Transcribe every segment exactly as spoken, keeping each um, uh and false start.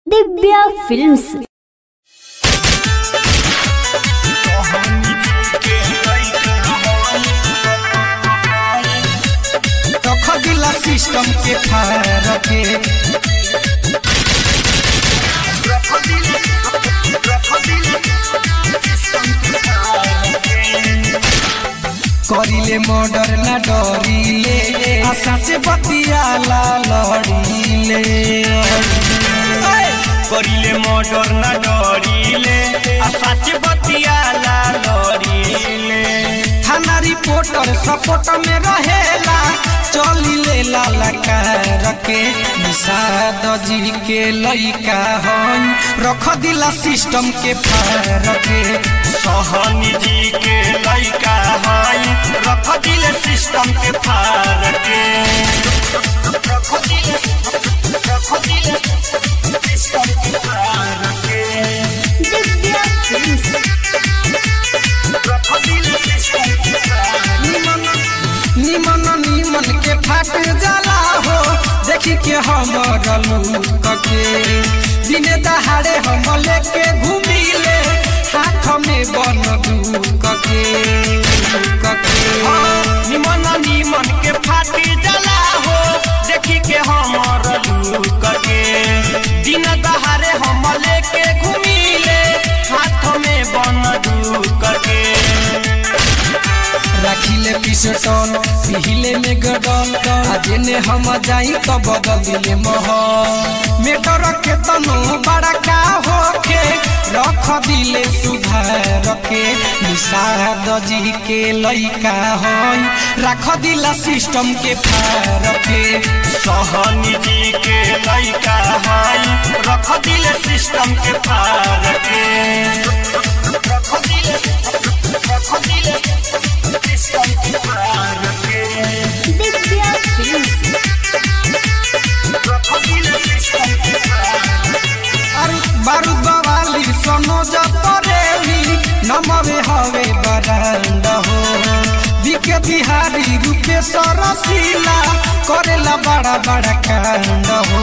Divya films. दिला system के फारके करिले मर्डर ना डरिले आशा से बतियाला लड़िले करिले मर्डर ना डरिले आशा से बतियाला लड़िले थाना रिपोर्टर सपोर्ट में रहेला चलिले लाला रखे निषाद जी के लइका हन रख दिला सिस्टम के फारके सहनी जी के लइका हन रख दिले सिस्टम के फारके रख दिले रख दिले सिस्टम के फारके दिव्या फिल्म्स। रख दिले सिस्टम के फारके निमन निमन के फाट जाला हो देखी के हम लूक के दिने दहाड़े हम लेके घूमिले हाथ में बन दूक के निमन निमन के फाट जाला हो देखी के हम लूक के दिन दहाड़े हम लेके घूमिले हाथ में बन दूक के राखिले पिसटन पिहिले में गडल आजे ने हम जाई तो बदल दिले मह मेटर के तनो बड़ा का होके रख दिले सुधार के निषाद जी के लइका हई रख दिला सिस्टम के फारके सहनी जी के लइका हई रख दिले सिस्टम के फारके रख दिले रख दिले सिस्टम के फारके दिव्या फिल्म्स। रख दिले सिस्टम के फारके अरे बारूद बवाली सोनो जतरेली नमवे हवे बरांड हो दिके बिहारी रूपे सरसीला करेला बड़ा बड़ा कांड हो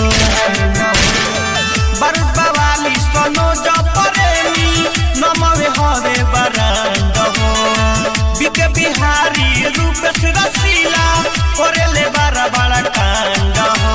बारूद बवाली सोनो जतरेली नमवे हवे बरांड हो दिके बिहारी रूपे रसीला करेले बड़ा बड़ा कांड हो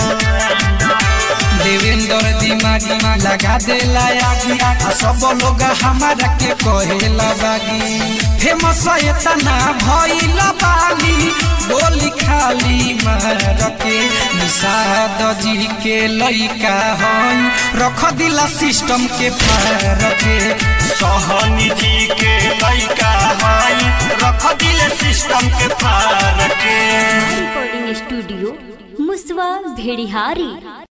देवेंद्र दिमागी लगा देला आगी सब लोग हमारा के कहेला बागी फेमस इतना भइल बानी गोली खाली मार के निषाद जी के लइका हई रख दिला सिस्टम के फारके सहनी जी के लइका हई रख दिले सिस्टम के फारके। रिकॉर्डिंग स्टूडियो मुसवा भेड़िहारी।